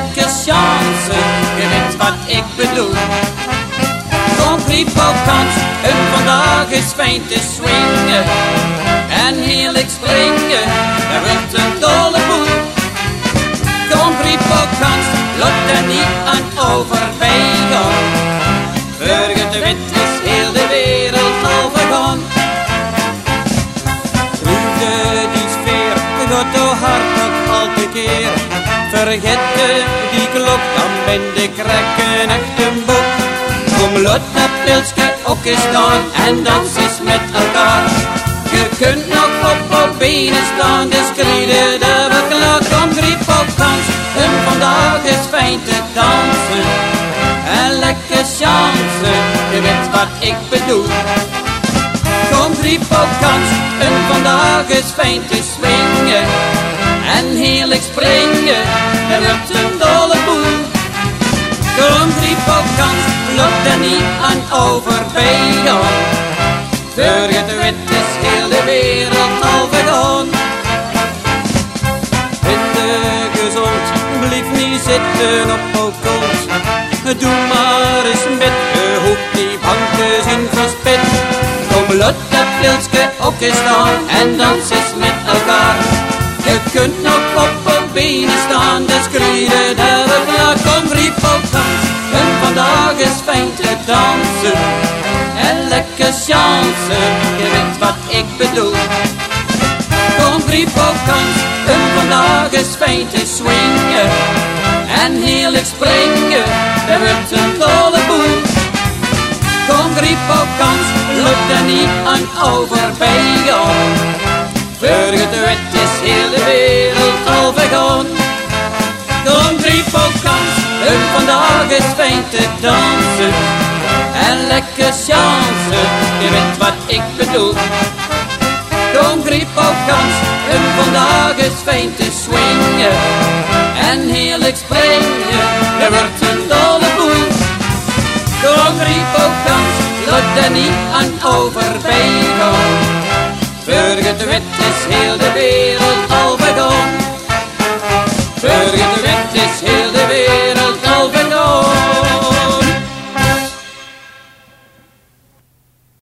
lekker chance, je weet wat ik bedoel. Grand Prix Vaukant, en vandaag is fijn te swingen. En heerlijk springen, er wordt een dolle boel. Grand Prix Vaukant, laat er niet aan overbij gaan. Burger de Wit is heel de wereld al vergaan. Proefde die sfeer, gaat door hart nog al te keer. Vergeet die klok, dan ben de krakken echt een boek. Kom, laat dat pilsje ook eens staan en dans eens met elkaar. Je kunt nog op benen staan, dus krieden de verklaar. Grand Prix Vaukant, en vandaag is fijn te dansen. En lekker chance, je weet wat ik bedoel. Grand Prix Vaukant, en vandaag is fijn te swingen. En heerlijk springen, er wordt een dolle boel. Grand Prix Vaukant, loopt er niet aan overbij gaan. Burger de Wit is heel de wereld al vergaan. Bitte gezond, blijf niet zitten op jouw kont. Doe maar eens met, je hoeft die banken zien verspit. Kom, laat dat pilsje ook eens staan en dans eens met elkaar. Je kunt nog op benen staan, dus krieden de verklaar. Grand Prix Vaukant, en vandaag is fijn te dansen. En lekker chance, je weet wat ik bedoel. Grand Prix Vaukant, en vandaag is fijn te swingen. En heerlijk springen, er wordt een dolle boel. Grand Prix Vaukant, loopt er niet aan overbij gaan. Burger de Wit is heel de wereld al vergaan. Grand Prix Vaukant, en vandaag is fijn te dansen. En lekker chance, je weet wat ik bedoel. Grand Prix Vaukant, en vandaag is fijn te swingen. En heerlijk springen, er wordt een dolle boel. Grand Prix Vaukant, laat er niet aan overbij gaan. Burger de Wit is heel de wereld